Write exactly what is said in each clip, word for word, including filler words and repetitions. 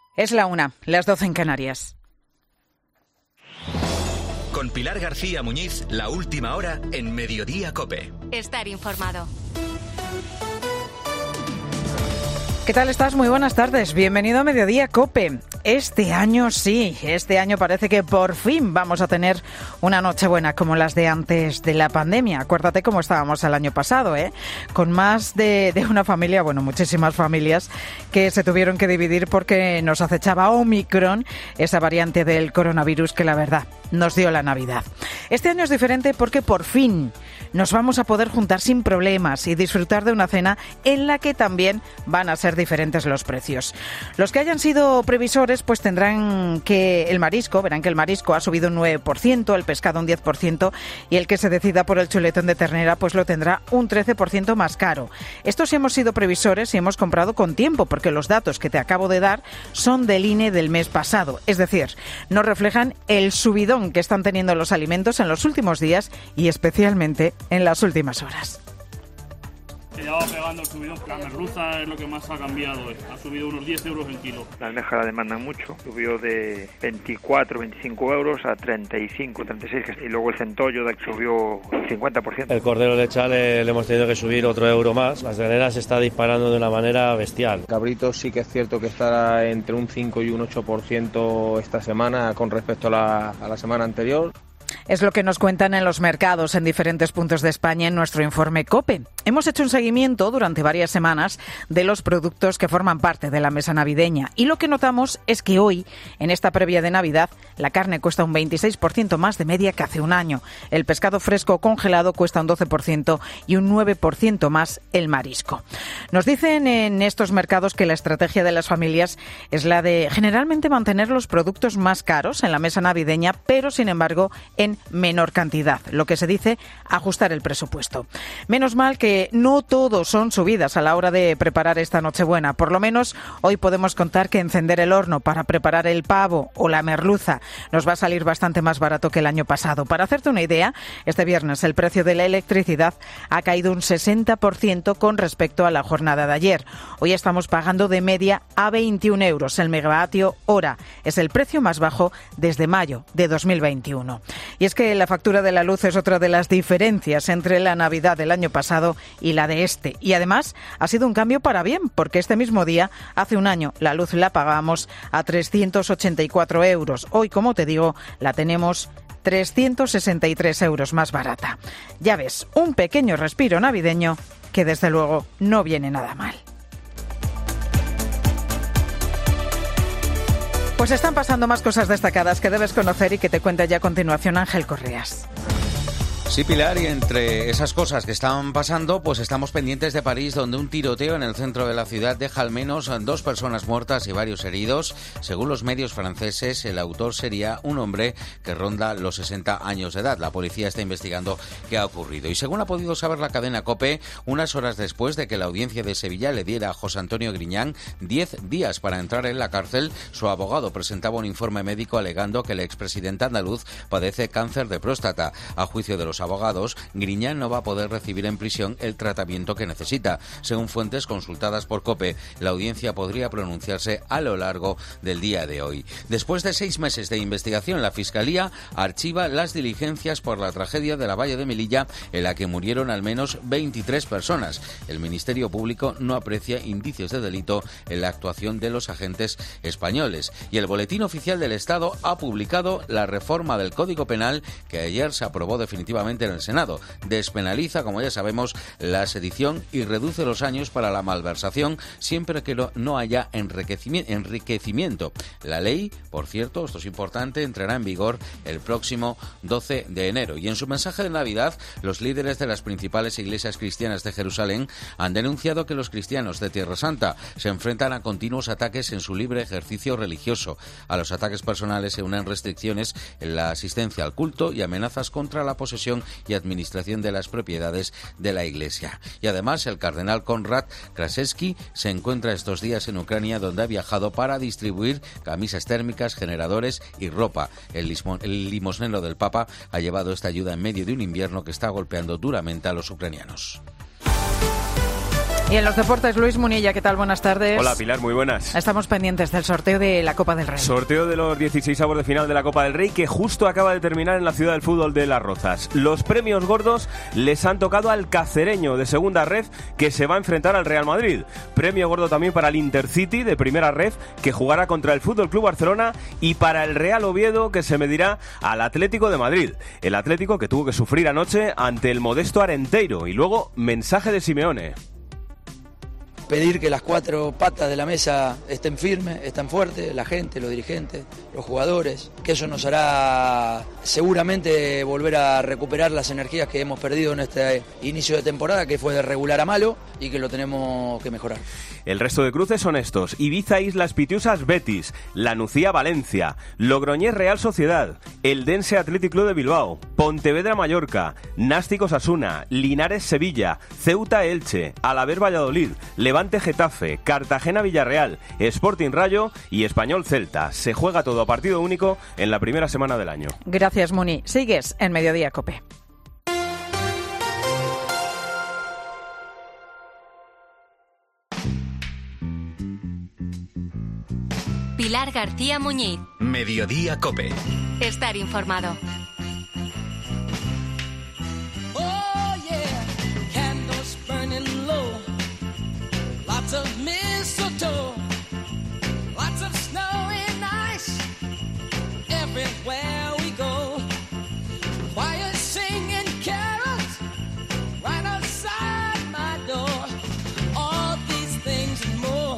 Es la una, las doce en Canarias. Con Pilar García Muñiz, la última hora en Mediodía COPE. Estar informado. ¿Qué tal estás? Muy buenas tardes. Bienvenido a Mediodía COPE. Este año sí, este año parece que por fin vamos a tener una Nochebuena como las de antes de la pandemia. Acuérdate cómo estábamos el año pasado, ¿eh? Con más de, de una familia, bueno, muchísimas familias que se tuvieron que dividir porque nos acechaba Omicron, esa variante del coronavirus que la verdad nos dio la Navidad. Este año es diferente porque por fin nos vamos a poder juntar sin problemas y disfrutar de una cena en la que también van a ser diferentes los precios. Los que hayan sido previsores pues tendrán que el marisco, verán que el marisco ha subido un nueve por ciento, el pescado un diez por ciento y el que se decida por el chuletón de ternera pues lo tendrá un trece por ciento más caro. Esto sí hemos sido previsores y hemos comprado con tiempo porque los datos que te acabo de dar son del I N E del mes pasado, es decir, no reflejan el subidón que están teniendo los alimentos en los últimos días y especialmente en las últimas horas. Se llevaba pegando el subidón. La merluza es lo que más ha cambiado. Ha subido unos diez euros el kilo. La almeja la demandan mucho. Subió de veinticuatro, veinticinco euros a treinta y cinco, treinta y seis. Y luego el centollo subió cincuenta por ciento. El cordero lechal le, le hemos tenido que subir otro euro más. Las terneras se está disparando de una manera bestial. Cabrito sí que es cierto que estará entre un cinco y un ocho por ciento esta semana con respecto a la, a la semana anterior. Es lo que nos cuentan en los mercados en diferentes puntos de España en nuestro informe COPE. Hemos hecho un seguimiento durante varias semanas de los productos que forman parte de la mesa navideña y lo que notamos es que hoy, en esta previa de Navidad, la carne cuesta un veintiséis por ciento más de media que hace un año. El pescado fresco congelado cuesta un doce por ciento y un nueve por ciento más el marisco. Nos dicen en estos mercados que la estrategia de las familias es la de generalmente mantener los productos más caros en la mesa navideña, pero sin embargo en menor cantidad, lo que se dice ajustar el presupuesto. Menos mal que no todos son subidas a la hora de preparar esta Nochebuena. Por lo menos hoy podemos contar que encender el horno para preparar el pavo o la merluza nos va a salir bastante más barato que el año pasado. Para hacerte una idea, este viernes el precio de la electricidad ha caído un sesenta por ciento con respecto a la jornada de ayer. Hoy estamos pagando de media a veintiún euros el megavatio hora. Es el precio más bajo desde mayo de dos mil veintiuno. Y es que la factura de la luz es otra de las diferencias entre la Navidad del año pasado y la de este. Y además ha sido un cambio para bien, porque este mismo día, hace un año, la luz la pagábamos a trescientos ochenta y cuatro euros. Hoy, como te digo, la tenemos trescientos sesenta y tres euros más barata. Ya ves, un pequeño respiro navideño que desde luego no viene nada mal. Pues están pasando más cosas destacadas que debes conocer y que te cuenta ya a continuación Ángel Correas. Sí, Pilar, y entre esas cosas que están pasando, pues estamos pendientes de París, donde un tiroteo en el centro de la ciudad deja al menos dos personas muertas y varios heridos. Según los medios franceses, el autor sería un hombre que ronda los sesenta años de edad. La policía está investigando qué ha ocurrido. Y según ha podido saber la cadena COPE, unas horas después de que la audiencia de Sevilla le diera a José Antonio Griñán diez días para entrar en la cárcel, su abogado presentaba un informe médico alegando que el expresidente andaluz padece cáncer de próstata. A juicio de los abogados, Griñán no va a poder recibir en prisión el tratamiento que necesita. Según fuentes consultadas por COPE, la audiencia podría pronunciarse a lo largo del día de hoy. Después de seis meses de investigación, la Fiscalía archiva las diligencias por la tragedia de la Valla de Melilla, en la que murieron al menos veintitrés personas. El Ministerio Público no aprecia indicios de delito en la actuación de los agentes españoles. Y el Boletín Oficial del Estado ha publicado la reforma del Código Penal que ayer se aprobó definitivamente en el Senado. Despenaliza, como ya sabemos, la sedición y reduce los años para la malversación siempre que no haya enriquecimiento. La ley, por cierto, esto es importante, entrará en vigor el próximo doce de enero. Y en su mensaje de Navidad, los líderes de las principales iglesias cristianas de Jerusalén han denunciado que los cristianos de Tierra Santa se enfrentan a continuos ataques en su libre ejercicio religioso. A los ataques personales se unen restricciones en la asistencia al culto y amenazas contra la posesión y administración de las propiedades de la Iglesia. Y además, el cardenal Konrad Kraszewski se encuentra estos días en Ucrania, donde ha viajado para distribuir camisas térmicas, generadores y ropa. El, lismo, el limosnero del Papa ha llevado esta ayuda en medio de un invierno que está golpeando duramente a los ucranianos. Y en los deportes, Luis Munilla, ¿qué tal? Buenas tardes. Hola, Pilar, muy buenas. Estamos pendientes del sorteo de la Copa del Rey. Sorteo de los dieciséis avos de final de la Copa del Rey que justo acaba de terminar en la ciudad del fútbol de Las Rozas. Los premios gordos les han tocado al cacereño de segunda ref que se va a enfrentar al Real Madrid. Premio gordo también para el Intercity de primera ref que jugará contra el Fútbol Club Barcelona y para el Real Oviedo que se medirá al Atlético de Madrid. El Atlético que tuvo que sufrir anoche ante el modesto Arenteiro. Y luego, mensaje de Simeone. Pedir que las cuatro patas de la mesa estén firmes, estén fuertes, la gente, los dirigentes, los jugadores, que eso nos hará seguramente volver a recuperar las energías que hemos perdido en este inicio de temporada, que fue de regular a malo y que lo tenemos que mejorar. El resto de cruces son estos: Ibiza Islas Pitiusas Betis, La Nucía Valencia, Logroñés Real Sociedad, Eldense Athletic Club de Bilbao, Pontevedra Mallorca, Nástic Osasuna, Linares Sevilla, Ceuta Elche, Alavés Valladolid, Levante Getafe, Cartagena Villarreal, Sporting Rayo y Español Celta. Se juega todo a partido único en la primera semana del año. Gracias, Muni. Sigues en Mediodía COPE. Pilar García Muñiz. Mediodía COPE. Estar informado. Oh yeah, candles burning low, lots of mistletoe, lots of snow and ice, everywhere we go. Choirs singing carols right outside my door. All these things and more.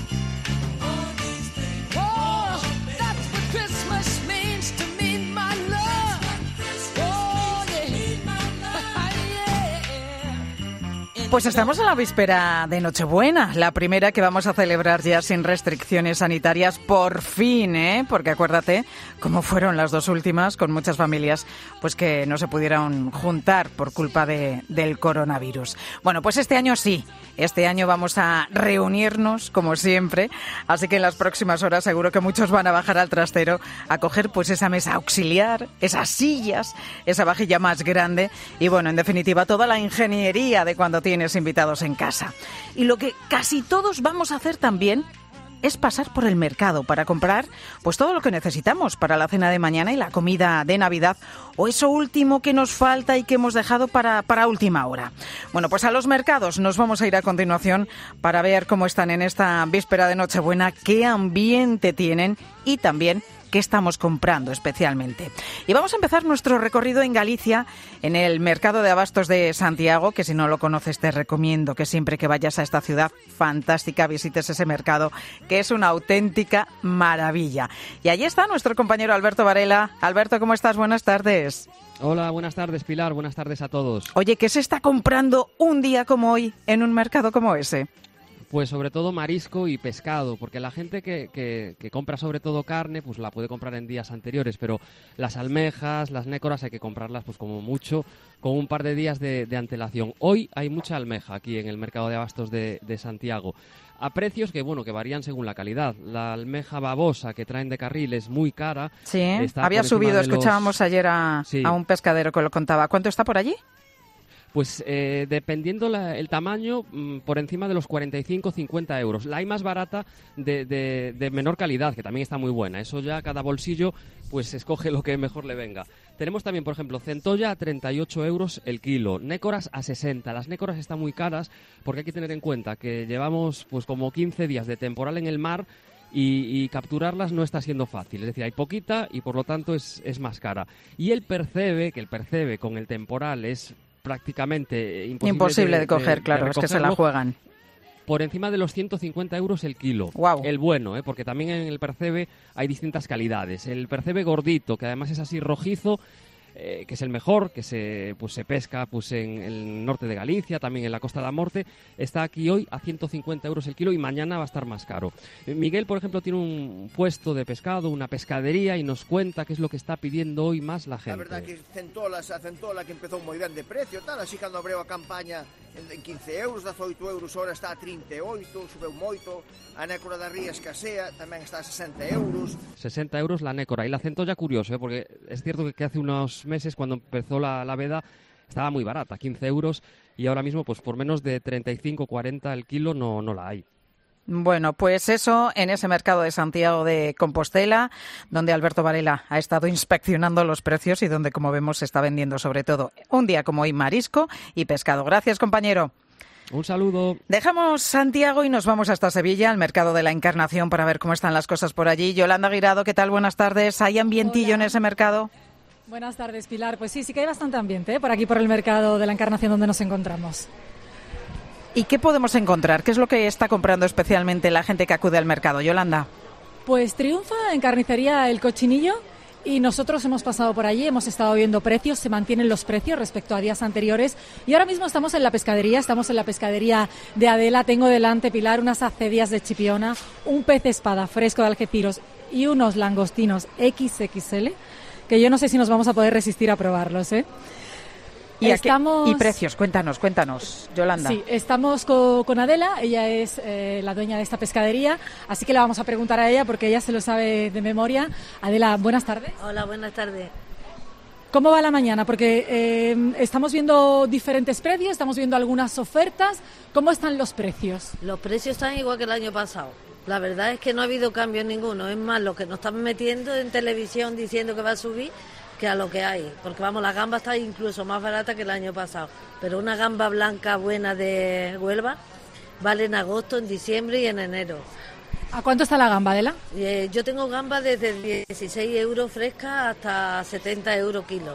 Pues estamos en la víspera de Nochebuena, la primera que vamos a celebrar ya sin restricciones sanitarias, por fin, ¿eh? Porque acuérdate cómo fueron las dos últimas, con muchas familias pues que no se pudieron juntar por culpa de, del coronavirus. Bueno, pues este año sí, este año vamos a reunirnos como siempre, así que en las próximas horas seguro que muchos van a bajar al trastero a coger pues esa mesa auxiliar, esas sillas, esa vajilla más grande y bueno, en definitiva toda la ingeniería de cuando tienes invitados en casa. Y lo que casi todos vamos a hacer también es pasar por el mercado para comprar pues todo lo que necesitamos para la cena de mañana y la comida de Navidad, o eso último que nos falta y que hemos dejado para, para última hora. Bueno, pues a los mercados nos vamos a ir a continuación para ver cómo están en esta víspera de Nochebuena, qué ambiente tienen y también qué estamos comprando especialmente. Y vamos a empezar nuestro recorrido en Galicia, en el Mercado de Abastos de Santiago, que si no lo conoces te recomiendo que siempre que vayas a esta ciudad fantástica visites ese mercado, que es una auténtica maravilla. Y allí está nuestro compañero Alberto Varela. Alberto, ¿cómo estás? Buenas tardes. Hola, buenas tardes, Pilar. Buenas tardes a todos. Oye, ¿qué se está comprando un día como hoy en un mercado como ese? Pues sobre todo marisco y pescado, porque la gente que, que, que compra sobre todo carne, pues la puede comprar en días anteriores, pero las almejas, las nécoras hay que comprarlas pues como mucho con un par de días de, de antelación. Hoy hay mucha almeja aquí en el mercado de abastos de, de Santiago, a precios que bueno que varían según la calidad. La almeja babosa que traen de carril es muy cara. Sí, había subido, escuchábamos los... ayer a, sí. a un pescadero que lo contaba. ¿Cuánto está por allí? Pues eh, dependiendo la, el tamaño, mmm, por encima de los cuarenta y cinco a cincuenta euros. La hay más barata de, de, de menor calidad, que también está muy buena. Eso ya cada bolsillo pues escoge lo que mejor le venga. Tenemos también, por ejemplo, centolla a treinta y ocho euros el kilo, nécoras a sesenta. Las nécoras están muy caras porque hay que tener en cuenta que llevamos pues como quince días de temporal en el mar y, y capturarlas no está siendo fácil. Es decir, hay poquita y por lo tanto es, es más cara. Y el percebe, que el percebe con el temporal es prácticamente imposible, imposible de, de coger, de, claro, de es que se la juegan. Por encima de los ciento cincuenta euros el kilo. Wow. El bueno, ¿eh? Porque también en el percebe hay distintas calidades. El percebe gordito, que además es así rojizo, eh, que es el mejor, que se pues se pesca pues en el norte de Galicia, también en la Costa da Morte, está aquí hoy a ciento cincuenta euros el kilo y mañana va a estar más caro. Miguel, por ejemplo, tiene un puesto de pescado, una pescadería, y nos cuenta qué es lo que está pidiendo hoy más la gente. La verdad que centola, a centola que empezou moi ben de precio, tal, así cando abreu a campaña en quince euros, dezoito euros, ahora está a trinta e oito, subeu moito. A nécora da ría escasea, tamén está a sesenta euros. sesenta euros la nécora. Y la centolla, curioso, ¿eh? Porque es cierto que hace unos meses, cuando empezó la, la veda, estaba muy barata, quince euros, y ahora mismo pues por menos de treinta y cinco, cuarenta el kilo no, no la hay. Bueno, pues eso en ese mercado de Santiago de Compostela, donde Alberto Varela ha estado inspeccionando los precios y donde, como vemos, se está vendiendo sobre todo un día como hoy marisco y pescado. Gracias, compañero. Un saludo. Dejamos Santiago y nos vamos hasta Sevilla, al mercado de la Encarnación, para ver cómo están las cosas por allí. Yolanda Guirado, ¿qué tal? Buenas tardes. ¿Hay ambientillo Hola. en ese mercado? Buenas tardes, Pilar. Pues sí, sí que hay bastante ambiente, ¿eh? por aquí, por el mercado de la Encarnación donde nos encontramos. ¿Y qué podemos encontrar? ¿Qué es lo que está comprando especialmente la gente que acude al mercado, Yolanda? Pues triunfa en carnicería el cochinillo y nosotros hemos pasado por allí, hemos estado viendo precios, se mantienen los precios respecto a días anteriores y ahora mismo estamos en la pescadería, estamos en la pescadería de Adela. Tengo delante, Pilar, unas acedias de chipiona, un pez espada fresco de Algeciras y unos langostinos equis equis ele, que yo no sé si nos vamos a poder resistir a probarlos, ¿eh? ¿Y, estamos... ¿Y precios? Cuéntanos, cuéntanos, Yolanda. Sí, estamos co- con Adela, ella es eh, la dueña de esta pescadería, así que le vamos a preguntar a ella porque ella se lo sabe de memoria. Adela, buenas tardes. Hola, buenas tardes. ¿Cómo va la mañana? Porque eh, estamos viendo diferentes precios, estamos viendo algunas ofertas. ¿Cómo están los precios? Los precios están igual que el año pasado. La verdad es que no ha habido cambio ninguno. Es más, lo que nos están metiendo en televisión diciendo que va a subir que a lo que hay, porque vamos, la gamba está incluso más barata que el año pasado, pero una gamba blanca buena de Huelva vale en agosto, en diciembre y en enero. ¿A cuánto está la gamba, Adela? Eh, yo tengo gamba desde dieciséis euros fresca hasta setenta euros kilo,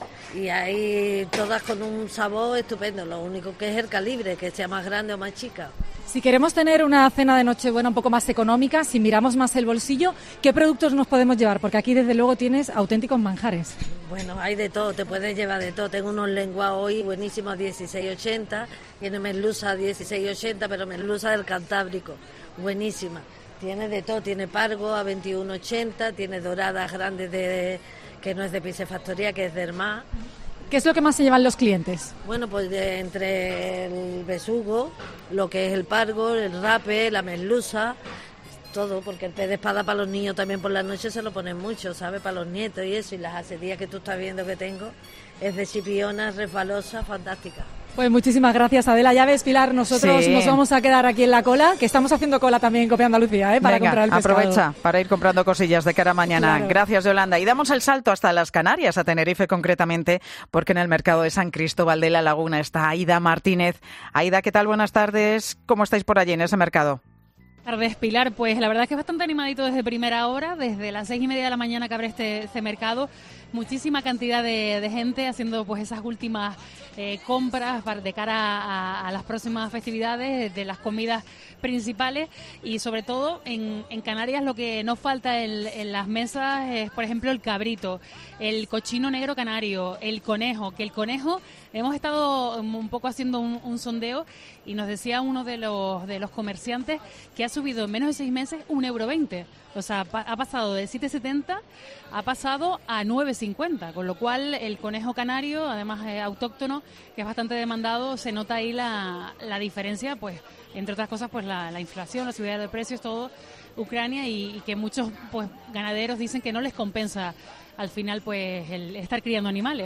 y hay todas con un sabor estupendo, lo único que es el calibre, que sea más grande o más chica. Si queremos tener una cena de Nochebuena un poco más económica, si miramos más el bolsillo, ¿qué productos nos podemos llevar? Porque aquí desde luego tienes auténticos manjares. Bueno, hay de todo, te puedes llevar de todo. Tengo unos lenguados hoy buenísimos a dieciséis ochenta, tiene merluza a dieciséis ochenta, pero merluza del Cantábrico, buenísima. Tiene de todo, tiene pargo a veintiuno ochenta, tiene doradas grandes de que no es de piscifactoría, que es de Hermá. ¿Qué es lo que más se llevan los clientes? Bueno, pues de, entre el besugo, lo que es el pargo, el rape, la merluza, todo, porque el pez de espada para los niños también por la noche se lo ponen mucho, ¿sabes? Para los nietos y eso, y las acedías que tú estás viendo que tengo es de chipiona, resbalosa, fantástica. Pues muchísimas gracias, Adela. Ya ves, Pilar, nosotros sí. nos vamos a quedar aquí en la cola, que estamos haciendo cola también en Cope Andalucía, ¿eh? Para Venga, comprar el pescado. aprovecha para ir comprando cosillas de cara a mañana. Claro. Gracias, Yolanda. Y damos el salto hasta las Canarias, a Tenerife concretamente, porque en el mercado de San Cristóbal de la Laguna está Aida Martínez. Aida, ¿qué tal? Buenas tardes. ¿Cómo estáis por allí en ese mercado? Buenas tardes, Pilar. Pues la verdad es que es bastante animadito desde primera hora, desde las seis y media de la mañana que abre este, este mercado. Muchísima cantidad de, de gente haciendo pues esas últimas eh, compras para, de cara a, a las próximas festividades, de las comidas principales, y sobre todo en, en Canarias lo que no falta en, en las mesas es, por ejemplo, el cabrito, el cochino negro canario, el conejo, que el conejo hemos estado un poco haciendo un, un sondeo y nos decía uno de los de los comerciantes que ha subido en menos de seis meses un euro veinte. O sea, pa- ha pasado de siete setenta, ha pasado a nueve cincuenta, con lo cual el conejo canario, además eh, autóctono, que es bastante demandado, se nota ahí la, la diferencia, pues entre otras cosas, pues la, la inflación, la subida de precios, todo Ucrania, y, y que muchos pues ganaderos dicen que no les compensa al final pues el estar criando animales.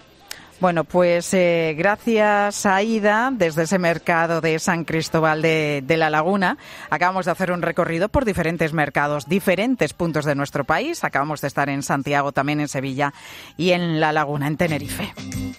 Bueno, pues eh, gracias, Aida, desde ese mercado de San Cristóbal de, de la Laguna. Acabamos de hacer un recorrido por diferentes mercados, diferentes puntos de nuestro país. Acabamos de estar en Santiago, también en Sevilla y en La Laguna, en Tenerife.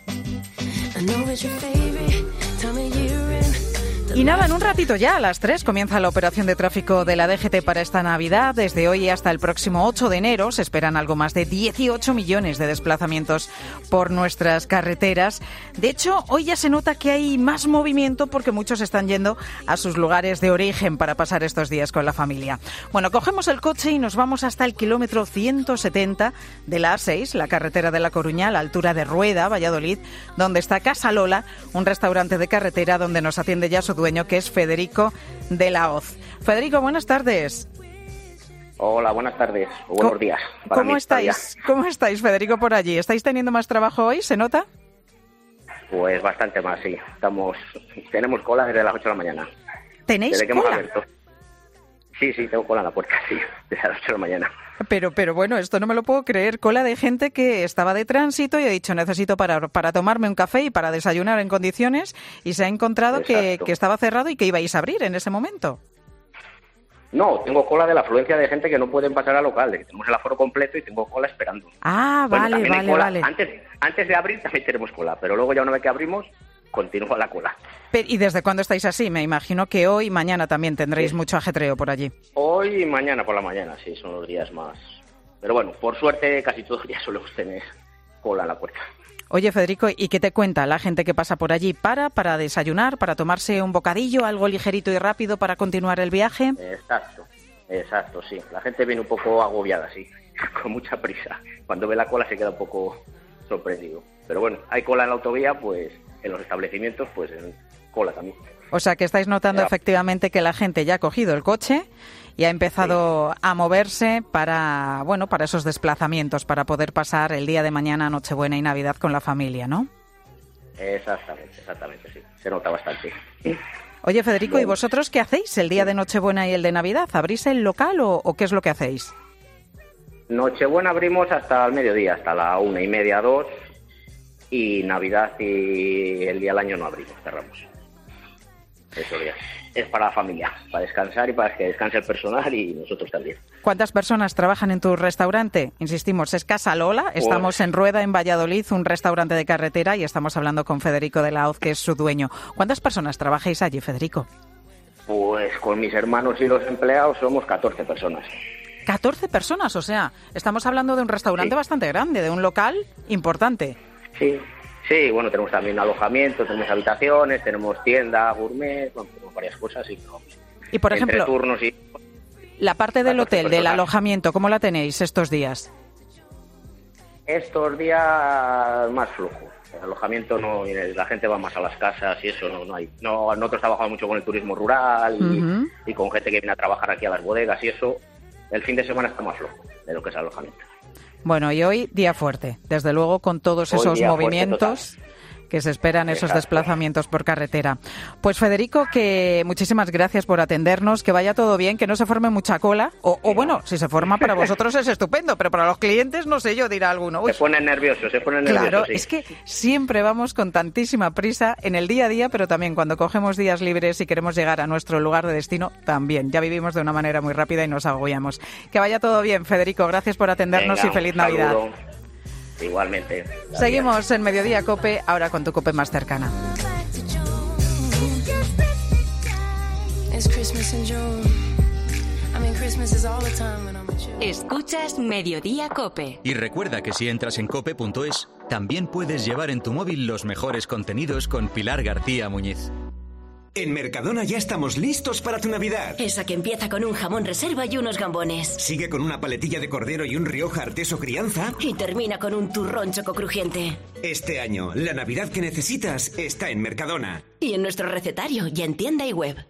Y nada, en un ratito ya, a las tres, comienza la operación de tráfico de la D G T para esta Navidad. Desde hoy hasta el próximo ocho de enero se esperan algo más de dieciocho millones de desplazamientos por nuestras carreteras. De hecho, hoy ya se nota que hay más movimiento porque muchos están yendo a sus lugares de origen para pasar estos días con la familia. Bueno, cogemos el coche y nos vamos hasta el kilómetro ciento setenta de la A seis, la carretera de La Coruña, a la altura de Rueda, Valladolid, donde está Casa Lola, un restaurante de carretera donde nos atiende ya su dueño, que es Federico de la Hoz. Federico, buenas tardes. Hola, buenas tardes, o buenos días. Para ¿Cómo mí, estáis? todavía. ¿Cómo estáis, Federico, por allí? ¿Estáis teniendo más trabajo hoy? ¿Se nota? Pues bastante más, sí. Estamos, tenemos cola desde las ocho de la mañana. ¿Tenéis desde que hemos cola? abierto. Sí, sí, tengo cola en la puerta, sí, desde las ocho de la mañana. Pero, pero bueno, esto no me lo puedo creer. Cola de gente que estaba de tránsito y ha dicho, necesito para, para tomarme un café y para desayunar en condiciones, y se ha encontrado que, que estaba cerrado y que ibais a abrir en ese momento. No, tengo cola de la afluencia de gente que no pueden pasar al local, de que tenemos el aforo completo y tengo cola esperando. Ah, bueno, vale, vale, cola. vale. Antes, antes de abrir también tenemos cola, pero luego ya una vez que abrimos, continúa la cola. Pero, ¿y desde cuándo estáis así? Me imagino que hoy y mañana también tendréis sí. mucho ajetreo por allí. Hoy y mañana por la mañana, sí, son los días más... Pero bueno, por suerte casi todos los días solemos tener cola en la puerta. Oye, Federico, ¿y qué te cuenta la gente que pasa por allí? ¿Para, para desayunar, para tomarse un bocadillo, algo ligerito y rápido para continuar el viaje? Exacto, exacto, sí. La gente viene un poco agobiada, sí, con mucha prisa. Cuando ve la cola se queda un poco sorprendido. Pero bueno, hay cola en la autovía, pues en los establecimientos, pues en cola también. O sea, que estáis notando ya. efectivamente que la gente ya ha cogido el coche y ha empezado sí. a moverse para, bueno, para esos desplazamientos, para poder pasar el día de mañana, Nochebuena y Navidad con la familia, ¿no? Exactamente, exactamente, sí. Se nota bastante. Oye, Federico, ¿y vosotros qué hacéis el día de Nochebuena y el de Navidad? ¿Abrís el local o, o qué es lo que hacéis? Nochebuena abrimos hasta el mediodía, hasta la una y media, dos, y Navidad y el día del año no abrimos, cerramos. Eso ya es para la familia, para descansar y para que descanse el personal y nosotros también. ¿Cuántas personas trabajan en tu restaurante? Insistimos, es Casa Lola, estamos pues, en Rueda, en Valladolid, un restaurante de carretera, y estamos hablando con Federico de la Hoz, que es su dueño. ¿Cuántas personas trabajáis allí, Federico? Pues con mis hermanos y los empleados somos catorce personas. catorce personas, o sea, estamos hablando de un restaurante sí. bastante grande, de un local importante. Sí. Sí, bueno, tenemos también alojamiento, tenemos habitaciones, tenemos tienda, gourmet, bueno, tenemos varias cosas. Y, no, y por ejemplo, turnos y... la parte del hotel, personas. Del alojamiento, ¿cómo la tenéis estos días? Estos días más flujo. El alojamiento no, la gente va más a las casas y eso no, no hay. No, nosotros trabajamos mucho con el turismo rural y, uh-huh. y con gente que viene a trabajar aquí a las bodegas y eso. El fin de semana está más flojo de lo que es el alojamiento. Bueno, y hoy día fuerte, desde luego, con todos esos movimientos que se esperan, esos Exacto. desplazamientos por carretera. Pues Federico, que muchísimas gracias por atendernos, que vaya todo bien, que no se forme mucha cola, o, o bueno, si se forma para vosotros es estupendo, pero para los clientes, no sé yo, dirá alguno. Uy, se ponen nerviosos, se ponen nerviosos. Claro, sí. es que siempre vamos con tantísima prisa en el día a día, pero también cuando cogemos días libres y queremos llegar a nuestro lugar de destino, también. Ya vivimos de una manera muy rápida y nos agobiamos. Que vaya todo bien, Federico, gracias por atendernos. Venga, y feliz Navidad. Igualmente. Gracias. Seguimos en Mediodía COPE, ahora con tu COPE más cercana. Escuchas Mediodía COPE. Y recuerda que si entras en cope punto es, también puedes llevar en tu móvil los mejores contenidos con Pilar García Muñiz. En Mercadona ya estamos listos para tu Navidad. Esa que empieza con un jamón reserva y unos gambones. Sigue con una paletilla de cordero y un Rioja Arteso Crianza. Y termina con un turrón choco crujiente. Este año, la Navidad que necesitas está en Mercadona. Y en nuestro recetario y en tienda y web.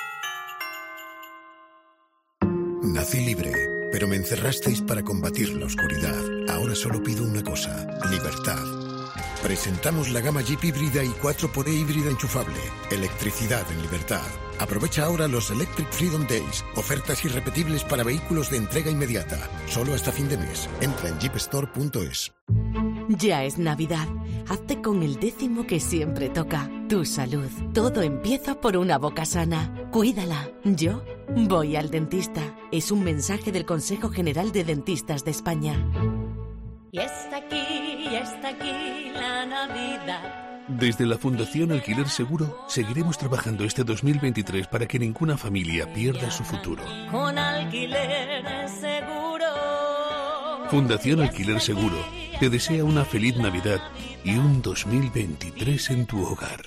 Nací libre, pero me encerrasteis para combatir la oscuridad. Ahora solo pido una cosa, libertad. Presentamos la gama Jeep híbrida y cuatro por E híbrida enchufable. Electricidad en libertad. Aprovecha ahora los Electric Freedom Days. Ofertas irrepetibles para vehículos de entrega inmediata. Solo hasta fin de mes. Entra en jeep store punto es. Ya es Navidad. Hazte con el décimo que siempre toca. Tu salud. Todo empieza por una boca sana. Cuídala. Yo voy al dentista. Es un mensaje del Consejo General de Dentistas de España. Y está aquí, y está aquí la Navidad. Desde la Fundación Alquiler Seguro seguiremos trabajando este dos mil veintitrés para que ninguna familia pierda su futuro. Con Alquiler Seguro. Fundación Alquiler Seguro te desea una feliz Navidad y un dos mil veintitrés en tu hogar.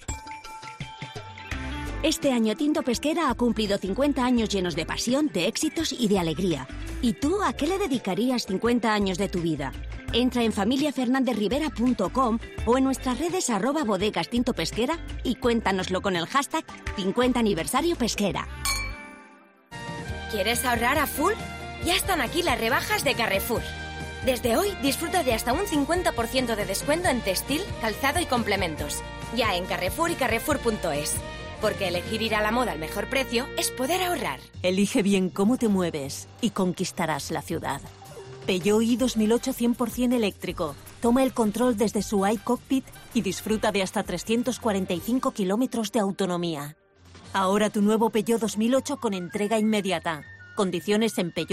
Este año Tinto Pesquera ha cumplido cincuenta años llenos de pasión, de éxitos y de alegría. ¿Y tú a qué le dedicarías cincuenta años de tu vida? Entra en familia fernández rivera punto com o en nuestras redes arroba bodegas Tinto Pesquera y cuéntanoslo con el hashtag cincuenta aniversario pesquera. ¿Quieres ahorrar a full? Ya están aquí las rebajas de Carrefour. Desde hoy disfruta de hasta un cincuenta por ciento de descuento en textil, calzado y complementos. Ya en Carrefour y carrefour punto es. Porque elegir ir a la moda al mejor precio es poder ahorrar. Elige bien cómo te mueves y conquistarás la ciudad. Peugeot i dos mil ocho cien por ciento eléctrico. Toma el control desde su iCockpit y disfruta de hasta trescientos cuarenta y cinco kilómetros de autonomía. Ahora tu nuevo Peugeot dos mil ocho con entrega inmediata. Condiciones en Peugeot.